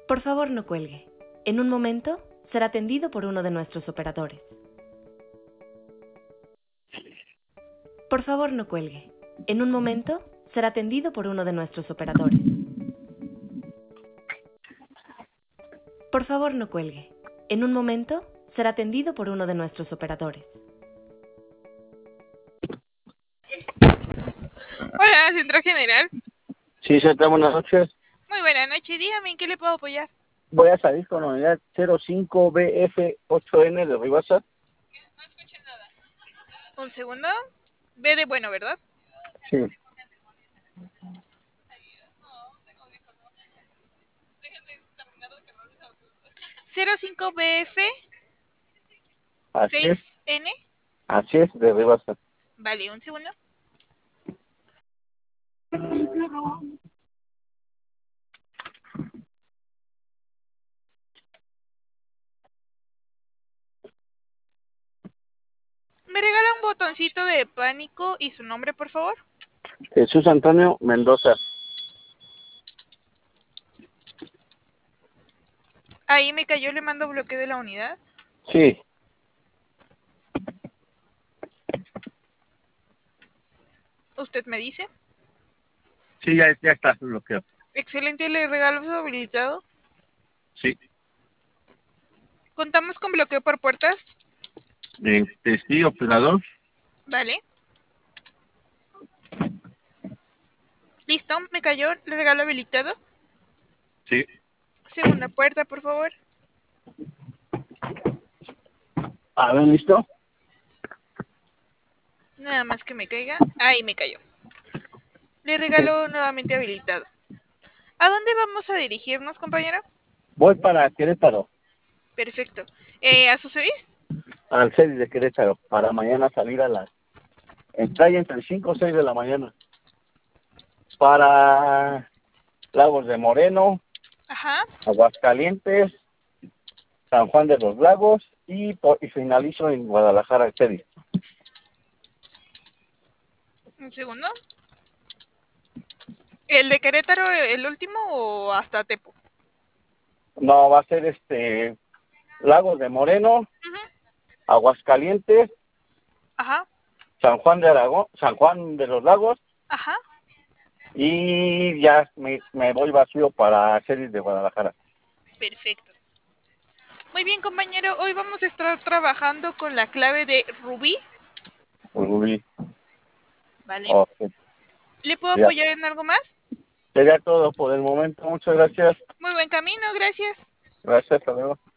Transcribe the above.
Por favor, no cuelgue. En un momento será atendido por uno de nuestros operadores. Por favor, no cuelgue. En un momento será atendido por uno de nuestros operadores. Por favor, no cuelgue. En un momento será atendido por uno de nuestros operadores. Hola, Centro General. Sí, señorita, buenas noches. Muy buena noche, dígame, ¿en qué le puedo apoyar? Voy a salir con la unidad 05BF8N de Ribasa. No escuché nada. Un segundo. B de bueno, ¿verdad? Sí. 05BF Así es, 6N. así es, de Ribasa. Vale, un segundo. ¿Me regala un botoncito de pánico y su nombre, por favor? Jesús Antonio Mendoza. Ahí me cayó, le mando bloqueo de la unidad. Sí. ¿Usted me dice? Sí, ya está bloqueado. Excelente, le regalo su habilitado. Sí. ¿Contamos con bloqueo por puertas? Sí, operador. Vale. Listo, me cayó, le regalo habilitado. Sí. Segunda puerta, por favor. A ver, ¿listo? Nada más que me caiga. Ahí me cayó. Le regalo nuevamente habilitado. ¿A dónde vamos a dirigirnos, compañero? Voy para Querétaro, Perfecto. ¿A su servicio? al CEDI de Querétaro, para mañana salir a las... Entra entre 5 o 6 de la mañana. Para Lagos de Moreno, Ajá. Aguascalientes, San Juan de los Lagos y finalizo en Guadalajara, CEDI. Un segundo. ¿El de Querétaro, el último o hasta Tepo? No, va a ser Lagos de Moreno, Aguascalientes, Ajá. San Juan de Aragón, San Juan de los Lagos, Ajá. y ya me voy vacío para CEDI de Guadalajara. Perfecto. Muy bien, compañero. Hoy vamos a estar trabajando con la clave de Rubí. Uy, Vale. okay. ¿Le puedo Ya. apoyar en algo más? Sería todo por el momento. Muchas gracias. Muy buen camino, gracias. Gracias, hasta luego.